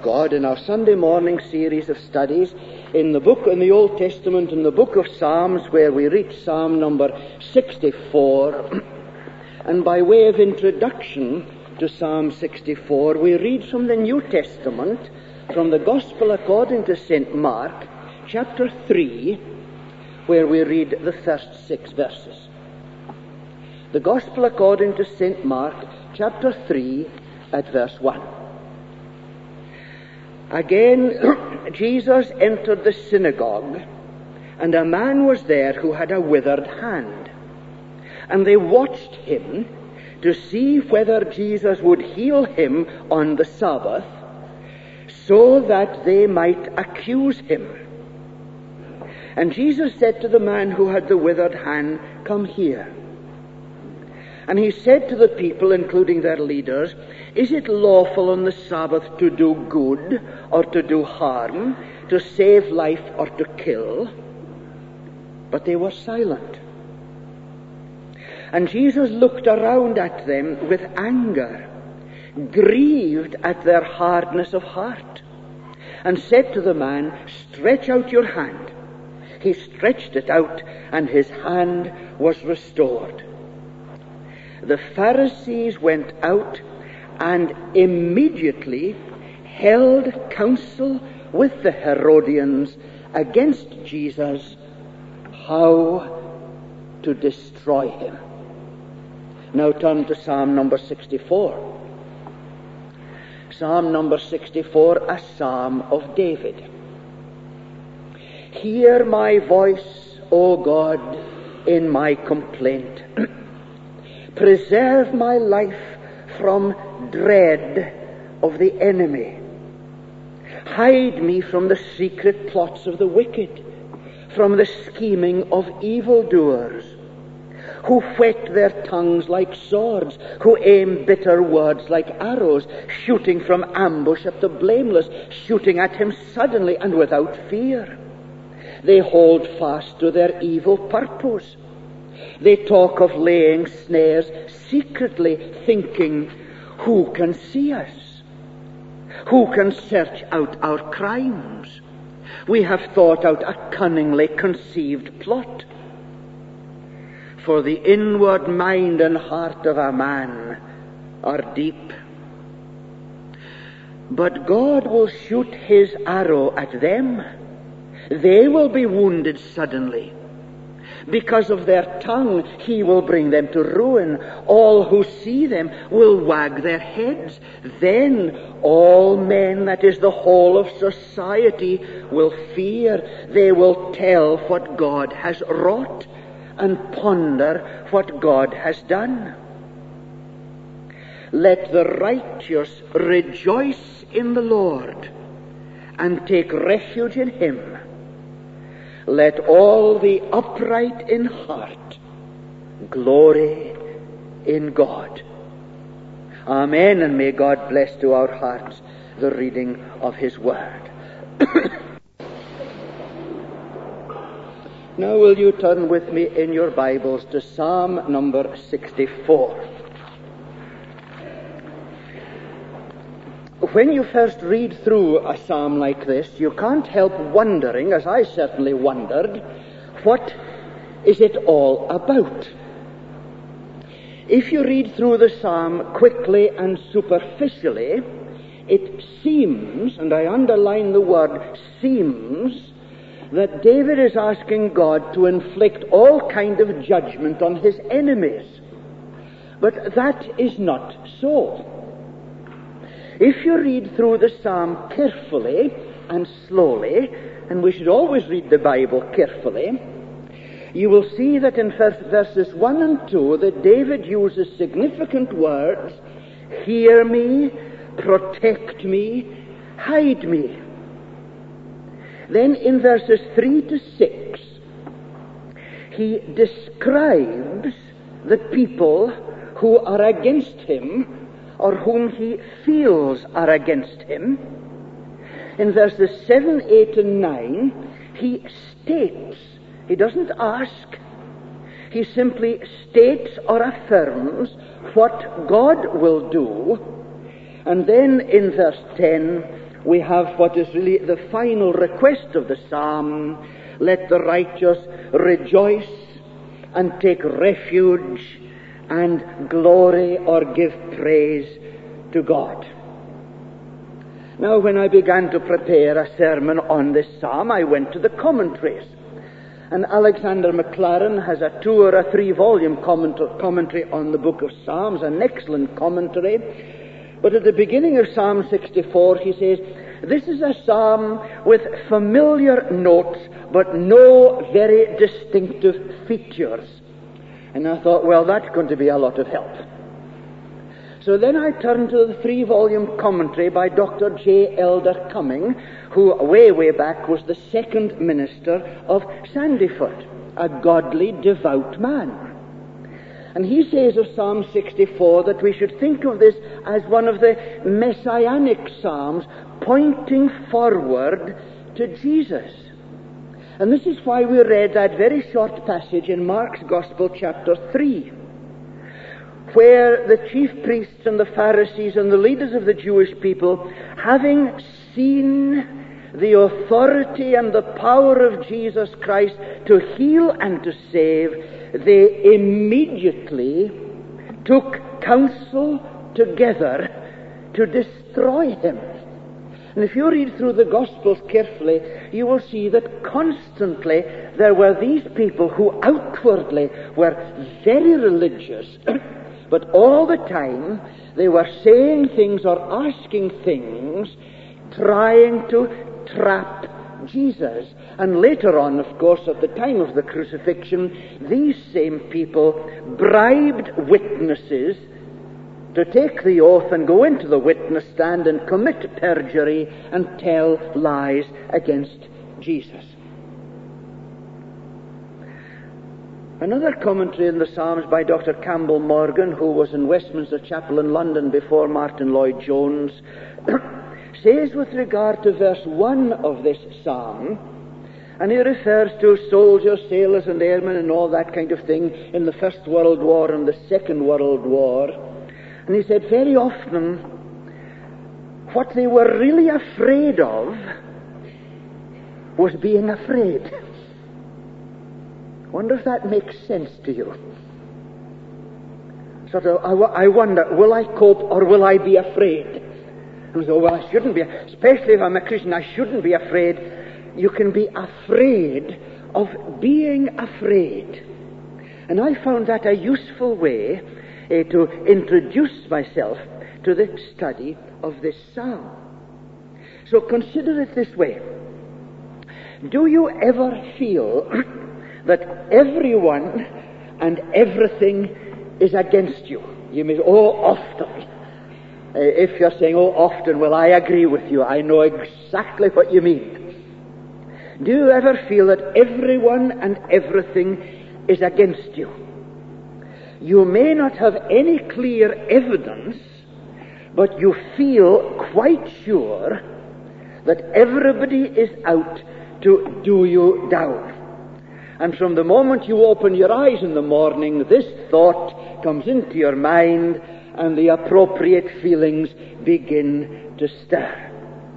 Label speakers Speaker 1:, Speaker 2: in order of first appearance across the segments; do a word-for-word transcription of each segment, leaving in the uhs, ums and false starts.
Speaker 1: God in our Sunday morning series of studies in the book in the Old Testament, in the book of Psalms, where we reach Psalm number sixty-four. And by way of introduction to Psalm sixty-four, we read from the New Testament, from the Gospel according to Saint Mark, chapter three, where we read the first six verses. The Gospel according to Saint Mark, chapter three, at verse one. Again, Jesus entered the synagogue, and a man was there who had a withered hand. And they watched him to see whether Jesus would heal him on the Sabbath, so that they might accuse him. And Jesus said to the man who had the withered hand, "Come here." And he said to the people, including their leaders, "Is it lawful on the Sabbath to do good or to do harm, to save life or to kill?" But they were silent. And Jesus looked around at them with anger, grieved at their hardness of heart, and said to the man, "Stretch out your hand." He stretched it out, and his hand was restored. The Pharisees went out and immediately held counsel with the Herodians against Jesus, how to destroy him. Now turn to Psalm number sixty-four. Psalm number sixty-four, a psalm of David. "Hear my voice, O God, in my complaint. Preserve my life from dread of the enemy. Hide me from the secret plots of the wicked, from the scheming of evildoers, who whet their tongues like swords, who aim bitter words like arrows, shooting from ambush at the blameless, shooting at him suddenly and without fear. They hold fast to their evil purpose. They talk of laying snares secretly, thinking, who can see us? Who can search out our crimes? We have thought out a cunningly conceived plot. For the inward mind and heart of a man are deep. But God will shoot his arrow at them. They will be wounded suddenly. Because of their tongue, he will bring them to ruin. All who see them will wag their heads. Then all men, that is the whole of society, will fear. They will tell what God has wrought and ponder what God has done. Let the righteous rejoice in the Lord and take refuge in him. Let all the upright in heart glory in God." Amen, and may God bless to our hearts the reading of his word. Now will you turn with me in your Bibles to Psalm number sixty-four. When you first read through a psalm like this, you can't help wondering, as I certainly wondered, what is it all about? If you read through the psalm quickly and superficially, it seems, and I underline the word seems, that David is asking God to inflict all kind of judgment on his enemies. But that is not so. If you read through the psalm carefully and slowly, and we should always read the Bible carefully, you will see that in verses one and two that David uses significant words: hear me, protect me, hide me. Then in verses three to six, he describes the people who are against him, or whom he feels are against him. In verses seven, eight, and nine, he states, he doesn't ask, he simply states or affirms what God will do. And then in verse ten, we have what is really the final request of the psalm: let the righteous rejoice and take refuge and glory or give praise to God. Now, when I began to prepare a sermon on this psalm, I went to the commentaries. And Alexander Maclaren has a two or a three volume commentary on the book of Psalms, an excellent commentary. But at the beginning of Psalm sixty-four, he says, this is a psalm with familiar notes, but no very distinctive features. And I thought, well, that's going to be a lot of help. So then I turned to the three-volume commentary by Doctor J. Elder Cumming, who way, way back was the second minister of Sandyford, a godly, devout man. And he says of Psalm sixty-four that we should think of this as one of the messianic psalms pointing forward to Jesus. And this is why we read that very short passage in Mark's Gospel, chapter three, where the chief priests and the Pharisees and the leaders of the Jewish people, having seen the authority and the power of Jesus Christ to heal and to save, they immediately took counsel together to destroy him. And if you read through the Gospels carefully, you will see that constantly there were these people who outwardly were very religious, but all the time they were saying things or asking things, trying to trap Jesus. And later on, of course, at the time of the crucifixion, these same people bribed witnesses to take the oath and go into the witness stand and commit perjury and tell lies against Jesus. Another commentary in the Psalms by Doctor Campbell Morgan, who was in Westminster Chapel in London before Martin Lloyd-Jones, says with regard to verse one of this psalm, and he refers to soldiers, sailors and airmen and all that kind of thing in the First World War and the Second World War, and he said very often what they were really afraid of was being afraid. I wonder if that makes sense to you. Sort of, I, I wonder, will I cope or will I be afraid? And so, well, I shouldn't be, especially if I'm a Christian, I shouldn't be afraid. You can be afraid of being afraid. And I found that a useful way uh, to introduce myself to the study of this psalm. So consider it this way. Do you ever feel that everyone and everything is against you? You may say, oh, often. Uh, if you're saying, oh, often, well, I agree with you. I know exactly what you mean. Do you ever feel that everyone and everything is against you? You may not have any clear evidence, but you feel quite sure that everybody is out to do you down. And from the moment you open your eyes in the morning, this thought comes into your mind, and the appropriate feelings begin to stir.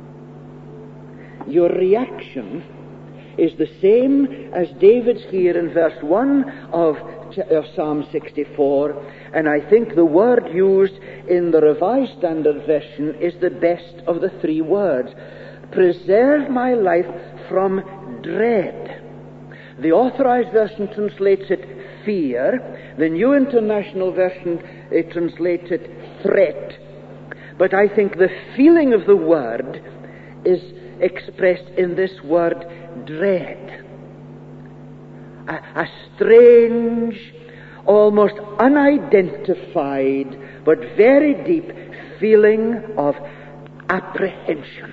Speaker 1: Your reaction is the same as David's here in verse one of, of Psalm sixty-four, and I think the word used in the Revised Standard Version is the best of the three words. Preserve my life from dread. The Authorized Version translates it fear. The New International Version it translates it threat. But I think the feeling of the word is expressed in this word dread. A, a strange, almost unidentified, but very deep feeling of apprehension.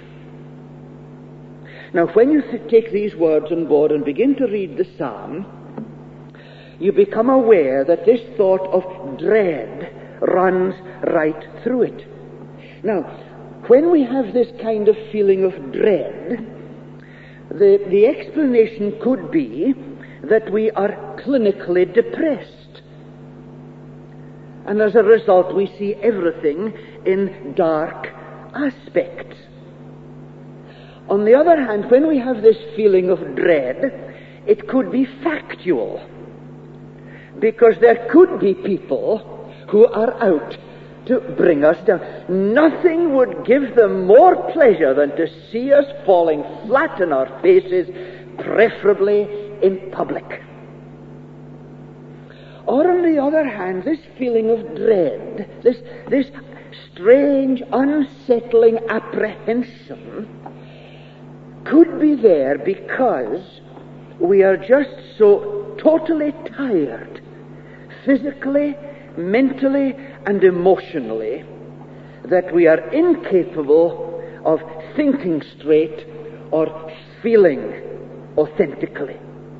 Speaker 1: Now, when you th- take these words on board and begin to read the psalm, you become aware that this thought of dread runs right through it. Now, when we have this kind of feeling of dread, the, the explanation could be that we are clinically depressed. And as a result, we see everything in dark aspects. On the other hand, when we have this feeling of dread, it could be factual. Because there could be people who are out to bring us down. Nothing would give them more pleasure than to see us falling flat on our faces, preferably in public. Or on the other hand, this feeling of dread, this, this strange, unsettling apprehension could be there because we are just so totally tired, physically, mentally, and emotionally, that we are incapable of thinking straight or feeling authentically.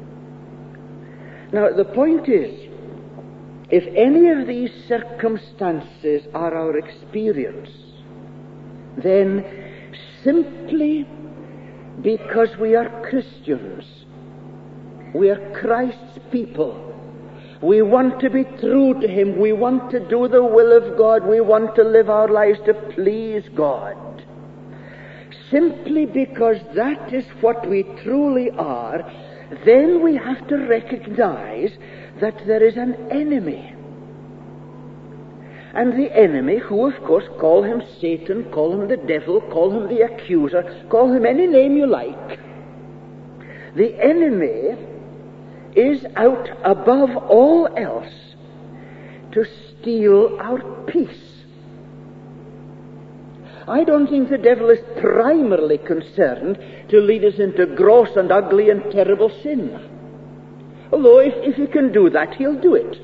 Speaker 1: Now, the point is, if any of these circumstances are our experience, then simply because we are Christians, we are Christ's people, we want to be true to Him, we want to do the will of God, we want to live our lives to please God. Simply because that is what we truly are, then we have to recognize that there is an enemy. And the enemy, who of course call him Satan, call him the devil, call him the accuser, call him any name you like, the enemy is out above all else to steal our peace. I don't think the devil is primarily concerned to lead us into gross and ugly and terrible sin. Although if, if he can do that, he'll do it.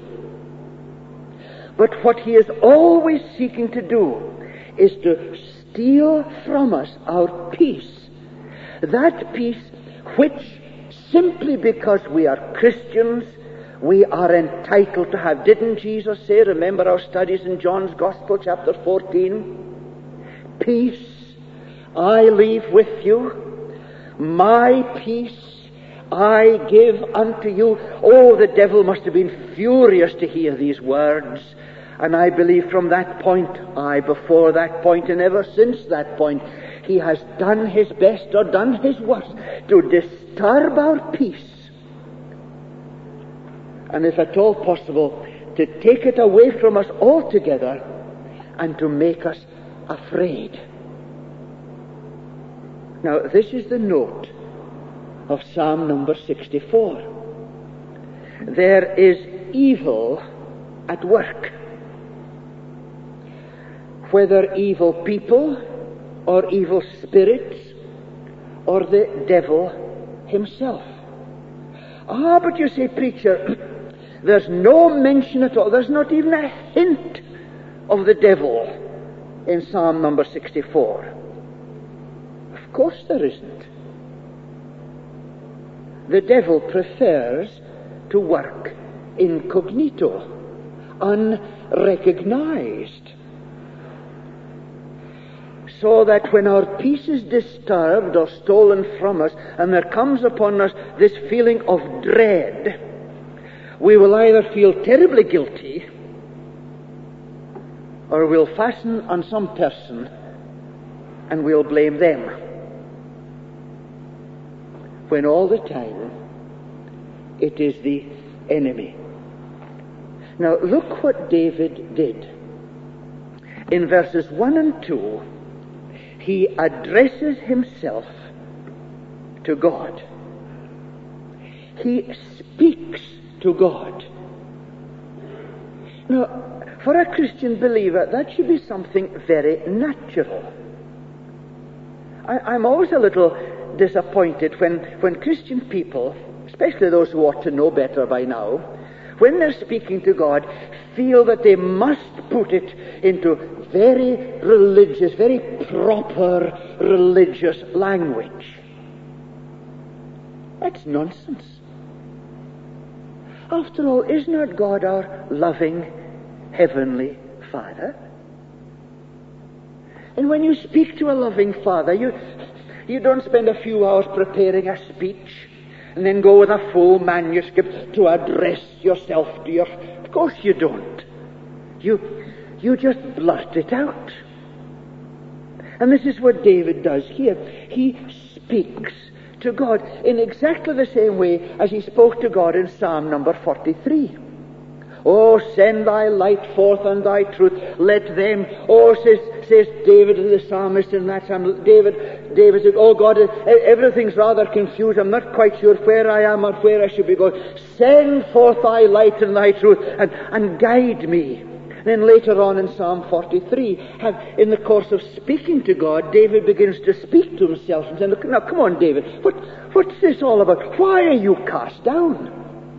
Speaker 1: But what he is always seeking to do is to steal from us our peace. That peace which, simply because we are Christians, we are entitled to have. Didn't Jesus say, remember our studies in John's Gospel, chapter fourteen? Peace I leave with you, my peace I give unto you. Oh, the devil must have been furious to hear these words. And I believe from that point, I before that point and ever since that point, he has done his best or done his worst to disturb our peace. And if at all possible, to take it away from us altogether and to make us afraid. Now, this is the note of Psalm number sixty-four. There is evil at work. Whether evil people or evil spirits or the devil himself. Ah, but you say, preacher, there's no mention at all, there's not even a hint of the devil in Psalm number sixty-four. Of course there isn't. The devil prefers to work incognito, unrecognized. So that when our peace is disturbed or stolen from us, and there comes upon us this feeling of dread, we will either feel terribly guilty, or we'll fasten on some person and we'll blame them, when all the time it is the enemy. Now look what David did. In verses one and two, he addresses himself to God. He speaks to God. Now, for a Christian believer, that should be something very natural. I, I'm always a little disappointed when, when Christian people, especially those who ought to know better by now, when they're speaking to God, feel that they must put it into very religious, very proper religious language. That's nonsense. After all, is not God our loving Heavenly Father? And when you speak to a loving Father, you, you don't spend a few hours preparing a speech and then go with a full manuscript to address yourself to your... Of course you don't. You, you just blurt it out. And this is what David does here. He speaks to God in exactly the same way as he spoke to God in Psalm number forty-three. Oh, send thy light forth and thy truth. Let them, oh, says, says David to the psalmist in that psalm, David, David said, oh God, everything's rather confused. I'm not quite sure where I am or where I should be going. Send forth thy light and thy truth and, and guide me. Then later on in Psalm forty-three, have, in the course of speaking to God, David begins to speak to himself and saying, now come on, David, what, what's this all about? Why are you cast down?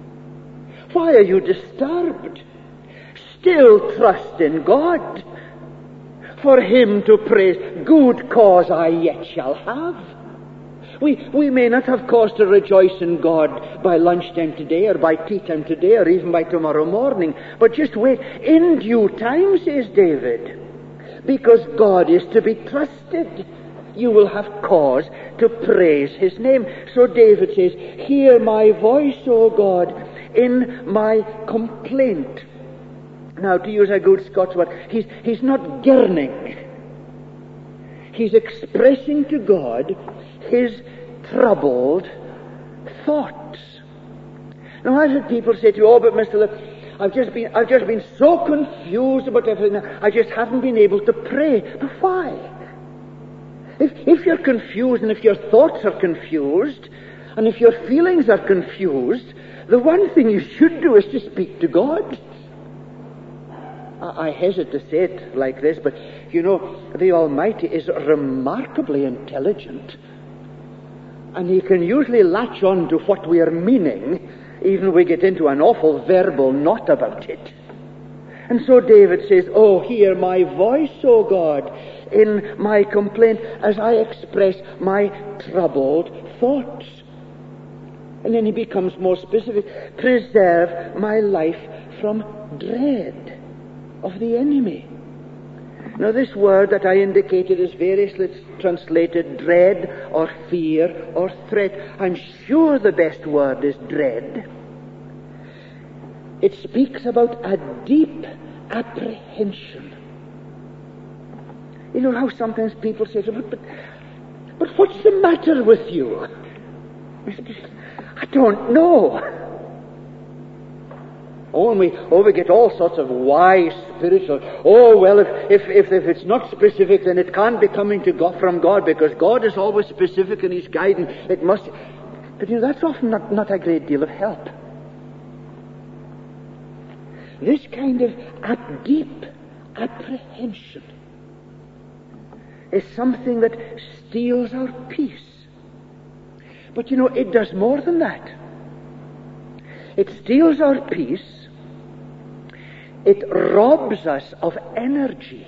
Speaker 1: Why are you disturbed? Still trust in God. For him to praise, good cause I yet shall have. We, we may not have cause to rejoice in God by lunchtime today or by tea time today or even by tomorrow morning. But just wait. In due time, says David, because God is to be trusted, you will have cause to praise his name. So David says, hear my voice, O God, in my complaint. Now, to use a good Scots word, he's, he's not gurning. He's expressing to God his troubled thoughts. Now, I've had people say to you, oh, but Mister Lip, I've just been, I've just been so confused about everything. I just haven't been able to pray. But why? If, if you're confused and if your thoughts are confused and if your feelings are confused, the one thing you should do is to speak to God. I, I hesitate to say it like this, but you know, the Almighty is remarkably intelligent. And he can usually latch on to what we are meaning, even if we get into an awful verbal knot about it. And so David says, oh, hear my voice, O God, in my complaint as I express my troubled thoughts. And then he becomes more specific. Preserve my life from dread of the enemy. Now, this word that I indicated is variously translated dread or fear or threat. I'm sure the best word is dread. It speaks about a deep apprehension. You know how sometimes people say, but, but, but what's the matter with you? I don't know. Oh, and we, oh, we get all sorts of wise spiritual. Oh, well, if, if, if, if it's not specific, then it can't be coming to God, from God, because God is always specific in his guidance. It must. But you know, that's often not, not a great deal of help. This kind of ap- deep apprehension is something that steals our peace. But you know, it does more than that. It steals our peace. It robs us of energy.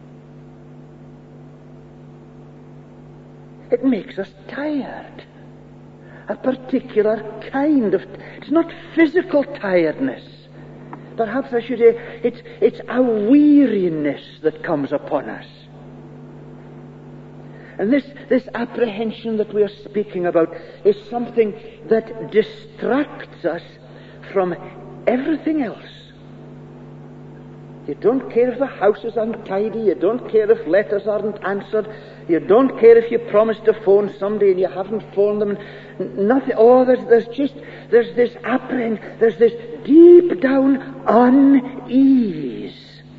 Speaker 1: It makes us tired. A particular kind of... It's not physical tiredness. Perhaps I should say it's, it's a weariness that comes upon us. And this, this apprehension that we are speaking about is something that distracts us from everything else. You don't care if the house is untidy. You don't care if letters aren't answered. You don't care if you promised to phone somebody and you haven't phoned them. Nothing. Oh, there's, there's just, there's this apprehension. There's this deep down unease.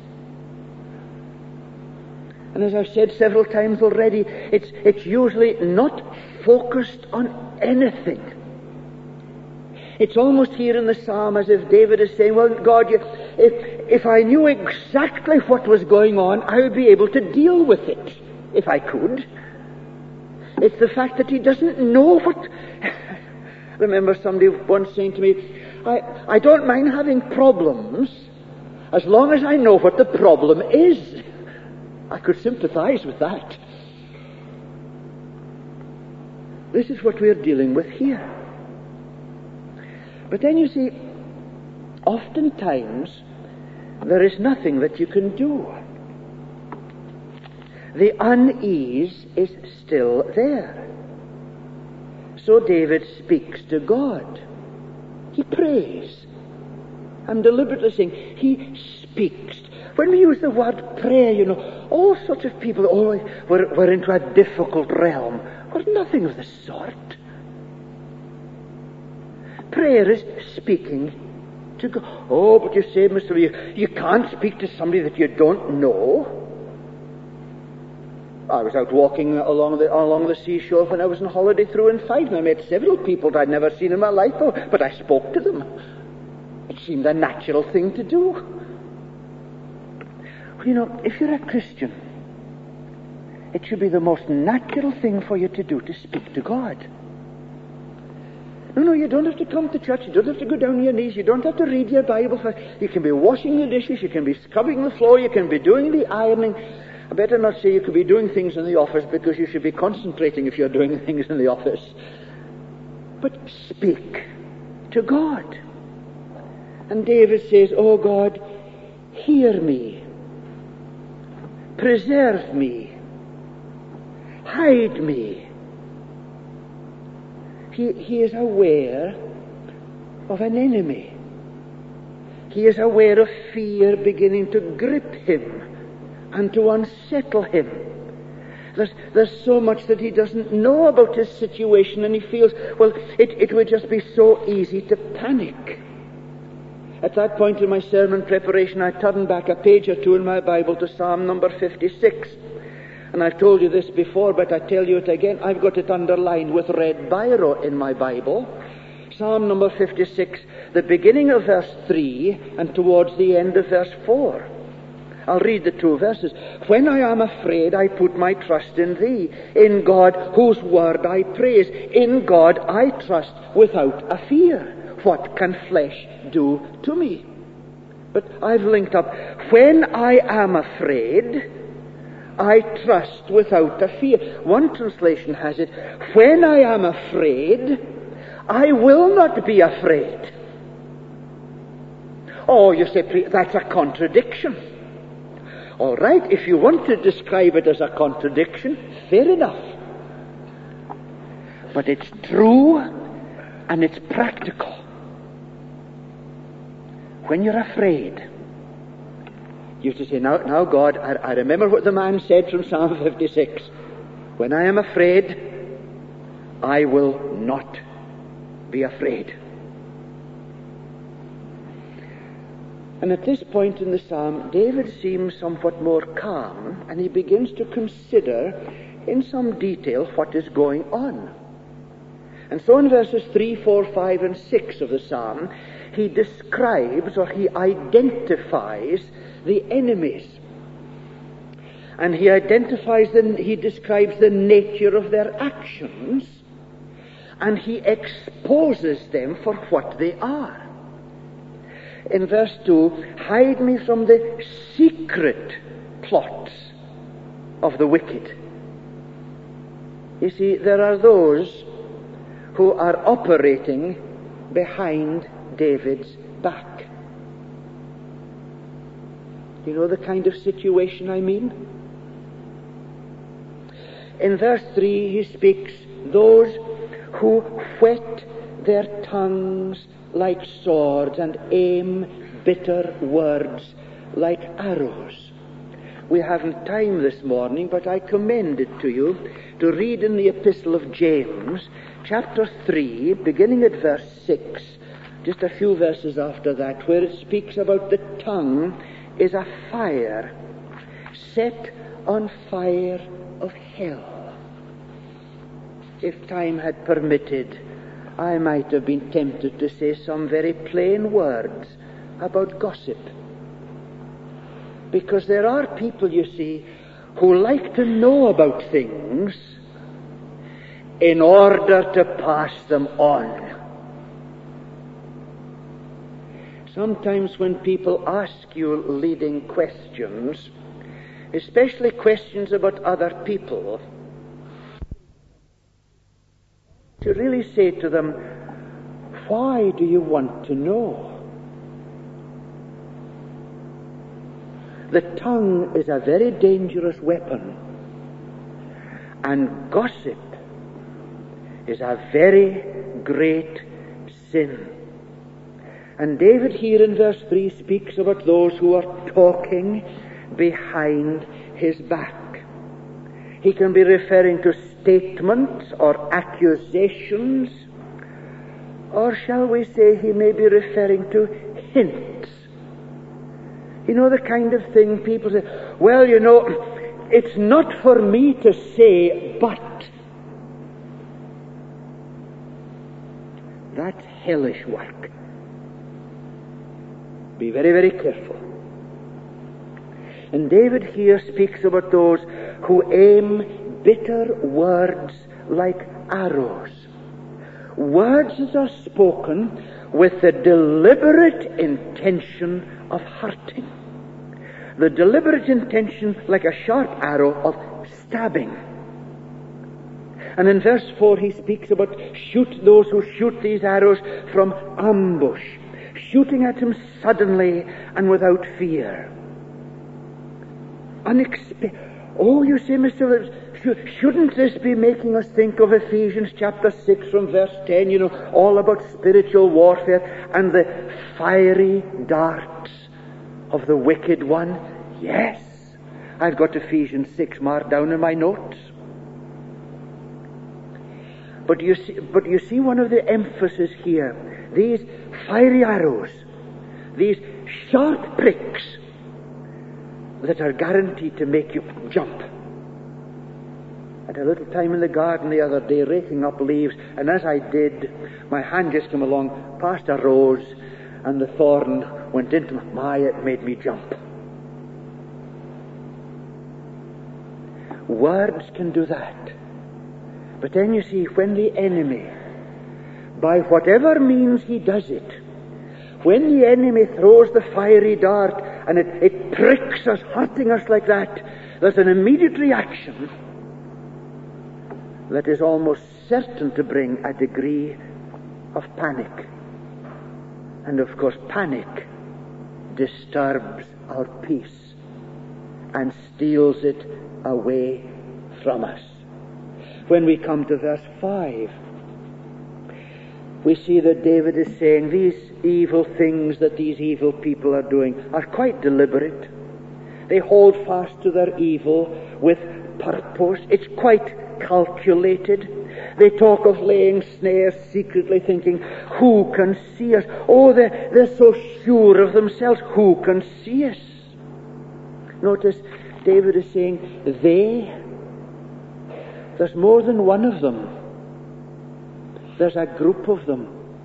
Speaker 1: And as I've said several times already, it's, it's usually not focused on anything. It's almost here in the psalm as if David is saying, well, God, you, if, if I knew exactly what was going on, I would be able to deal with it, if I could. It's the fact that he doesn't know what... I remember somebody once saying to me, I, I don't mind having problems as long as I know what the problem is. I could sympathize with that. This is what we're dealing with here. But then you see, oftentimes there is nothing that you can do. The unease is still there. So David speaks to God. He prays. I'm deliberately saying he speaks. When we use the word prayer, you know, all sorts of people, oh, we're, we're into a difficult realm. Or nothing of the sort. Prayer is speaking to God. Oh, but you say, Mister You, you can't speak to somebody that you don't know. I was out walking along the along the seashore when I was on holiday through in Fife, and I met several people that I'd never seen in my life, but I spoke to them. It seemed a natural thing to do. Well, you know, if you're a Christian, it should be the most natural thing for you to do to speak to God. No, no, you don't have to come to church. You don't have to go down on your knees. You don't have to read your Bible. You can be washing the dishes. You can be scrubbing the floor. You can be doing the ironing. I better not say you could be doing things in the office, because you should be concentrating if you're doing things in the office. But speak to God. And David says, oh God, hear me. Preserve me. Hide me. He, he is aware of an enemy. He is aware of fear beginning to grip him and to unsettle him. There's, there's so much that he doesn't know about his situation, and he feels, well, it, it would just be so easy to panic. At that point in my sermon preparation, I turned back a page or two in my Bible to Psalm number fifty-six. And I've told you this before, but I tell you it again. I've got it underlined with red biro in my Bible. Psalm number fifty-six, the beginning of verse three and towards the end of verse four. I'll read the two verses. When I am afraid, I put my trust in thee. In God, whose word I praise. In God I trust without a fear. What can flesh do to me? But I've linked up. When I am afraid, I trust without a fear. One translation has it, when I am afraid, I will not be afraid. Oh, you say, that's a contradiction. All right, if you want to describe it as a contradiction, fair enough. But it's true and it's practical. When you're afraid, you have to say, now, now God, I, I remember what the man said from Psalm fifty-six. When I am afraid, I will not be afraid. And at this point in the psalm, David seems somewhat more calm, and he begins to consider in some detail what is going on. And so in verses three, four, five, and six of the psalm, he describes or he identifies the enemies. And he identifies them, he describes the nature of their actions, and he exposes them for what they are. In verse two, hide me from the secret plots of the wicked. You see, there are those who are operating behind David's back. Do you know the kind of situation I mean? In verse three, he speaks, those who whet their tongues like swords and aim bitter words like arrows. We haven't time this morning, but I commend it to you to read in the Epistle of James, chapter three, beginning at verse six, just a few verses after that, where it speaks about the tongue is a fire set on fire of hell. If time had permitted, I might have been tempted to say some very plain words about gossip. Because there are people, you see, who like to know about things in order to pass them on. Sometimes when people ask you leading questions, especially questions about other people, to really say to them, why do you want to know? The tongue is a very dangerous weapon, and gossip is a very great sin. And David here in verse three speaks about those who are talking behind his back. He can be referring to statements or accusations, or shall we say he may be referring to hints. You know, the kind of thing people say, well, you know, it's not for me to say, but. That's hellish work. Be very, very careful. And David here speaks about those who aim bitter words like arrows. Words that are spoken with the deliberate intention of hurting. The deliberate intention, like a sharp arrow, of stabbing. And in verse four he speaks about shoot those who shoot these arrows from ambush, shooting at him suddenly and without fear. Unexpected. Oh, you see, Mister Williams, shouldn't this be making us think of Ephesians chapter six from verse ten, you know, all about spiritual warfare and the fiery darts of the wicked one? Yes, I've got Ephesians six marked down in my notes. But you see, but you see one of the emphasis here, these fiery arrows, these sharp pricks that are guaranteed to make you jump. I had a little time in the garden the other day raking up leaves, and as I did, my hand just came along past a rose, and the thorn went into my eye. It made me jump. Words can do that. But then you see, when the enemy, by whatever means he does it, when the enemy throws the fiery dart and it, it pricks us, hurting us like that, there's an immediate reaction that is almost certain to bring a degree of panic. And of course, panic disturbs our peace and steals it away from us. When we come to verse five, we see that David is saying these evil things that these evil people are doing are quite deliberate. They hold fast to their evil with purpose. It's quite calculated. They talk of laying snares secretly, thinking, who can see us? Oh, they're, they're so sure of themselves. Who can see us? Notice David is saying they. There's more than one of them. There's a group of them.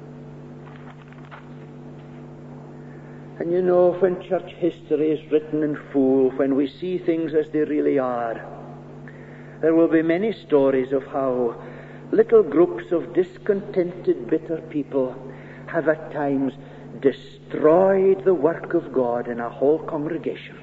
Speaker 1: And you know, when church history is written in full, when we see things as they really are, there will be many stories of how little groups of discontented, bitter people have at times destroyed the work of God in a whole congregation.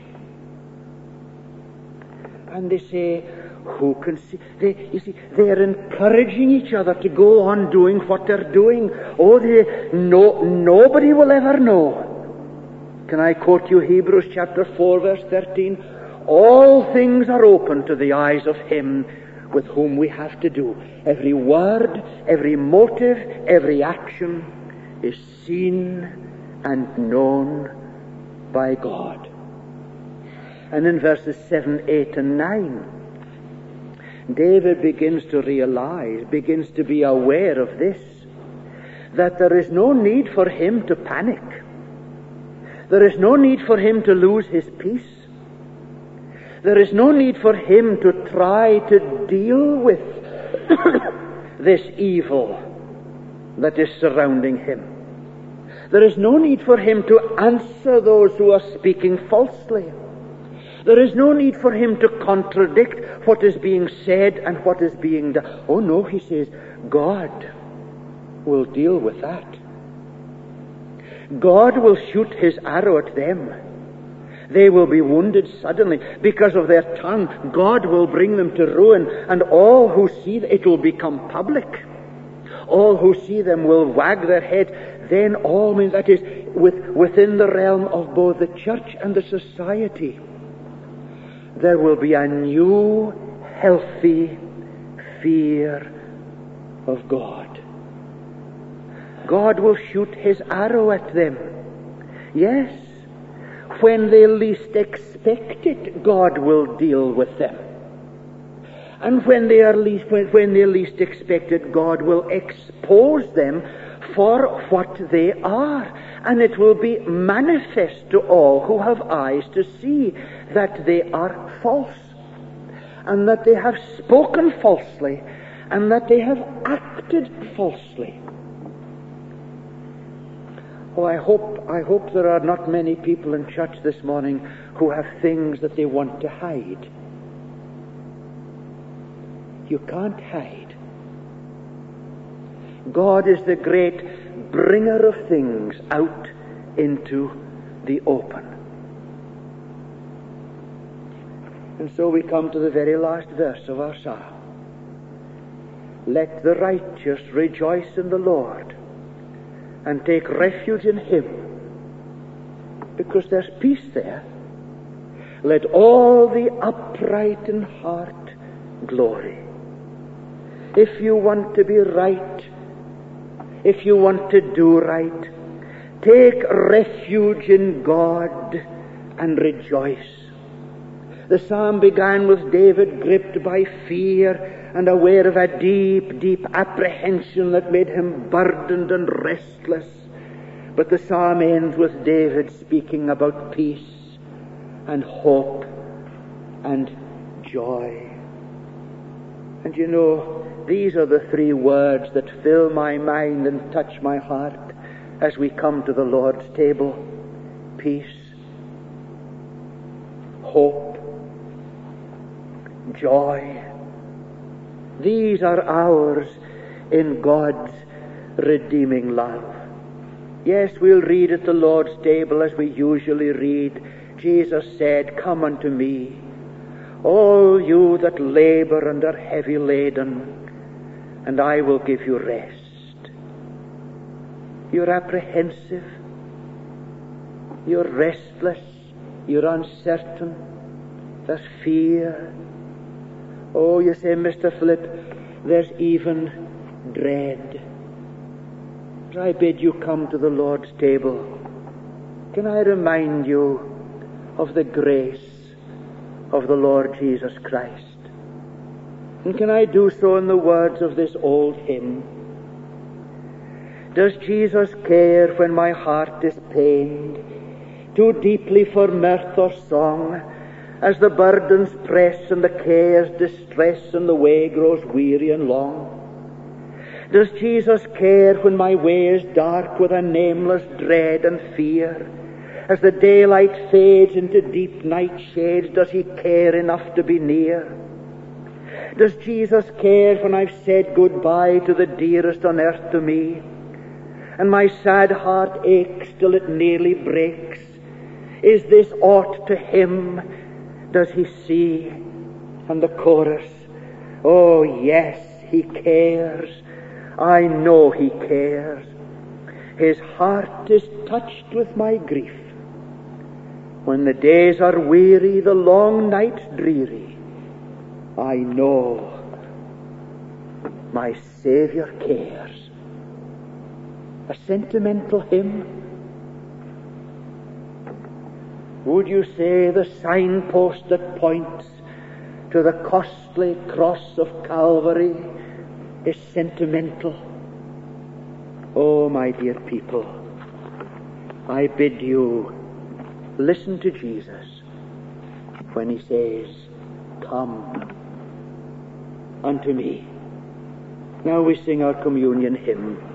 Speaker 1: And they say, who can see? They, you see, they are encouraging each other to go on doing what they're doing. Oh, they, no, nobody will ever know. Can I quote you Hebrews chapter four, verse thirteen? All things are open to the eyes of him with whom we have to do. Every word, every motive, every action is seen and known by God. And in verses seven, eight, and nine, David begins to realize, begins to be aware of this, that there is no need for him to panic. There is no need for him to lose his peace. There is no need for him to try to deal with this evil that is surrounding him. There is no need for him to answer those who are speaking falsely. There is no need for him to contradict what is being said and what is being done. Oh no, he says, God will deal with that. God will shoot his arrow at them. They will be wounded suddenly because of their tongue. God will bring them to ruin, and all who see them, it will become public. All who see them will wag their head. Then all men, that is, with, within the realm of both the church and the society, there will be a new, healthy fear of God. God will shoot his arrow at them. Yes, when they least expect it, God will deal with them. And when they are least, when, when they're least expected, God will expose them for what they are. And it will be manifest to all who have eyes to see that they are false, and that they have spoken falsely, and that they have acted falsely. Oh, I hope, I hope there are not many people in church this morning who have things that they want to hide. You can't hide. God is the great bringer of things out into the open. And so we come to the very last verse of our psalm. Let the righteous rejoice in the Lord and take refuge in Him, because there's peace there. Let all the upright in heart glory. If you want to be right, if you want to do right, take refuge in God and rejoice. The psalm began with David gripped by fear and aware of a deep, deep apprehension that made him burdened and restless. But the psalm ends with David speaking about peace and hope and joy. And you know, these are the three words that fill my mind and touch my heart as we come to the Lord's table. Peace, hope, joy. These are ours in God's redeeming love. Yes, we'll read at the Lord's table as we usually read. Jesus said, "Come unto me, all you that labor and are heavy laden, and I will give you rest." You're apprehensive, you're restless, you're uncertain, there's fear. Oh, you say, Mister Philip, there's even dread. As I bid you come to the Lord's table, can I remind you of the grace of the Lord Jesus Christ? And can I do so in the words of this old hymn? Does Jesus care when my heart is pained too deeply for mirth or song, as the burdens press and the cares distress and the way grows weary and long? Does Jesus care when my way is dark with a nameless dread and fear? As the daylight fades into deep night shades, does He care enough to be near? Does Jesus care when I've said goodbye to the dearest on earth to me, and my sad heart aches till it nearly breaks? Is this aught to Him? Does He see? And the chorus, oh yes, He cares. I know He cares. His heart is touched with my grief. When the days are weary, the long nights dreary, I know my Savior cares. A sentimental hymn? Would you say the signpost that points to the costly cross of Calvary is sentimental? Oh, my dear people, I bid you listen to Jesus when He says, "Come unto me." Now we sing our communion hymn.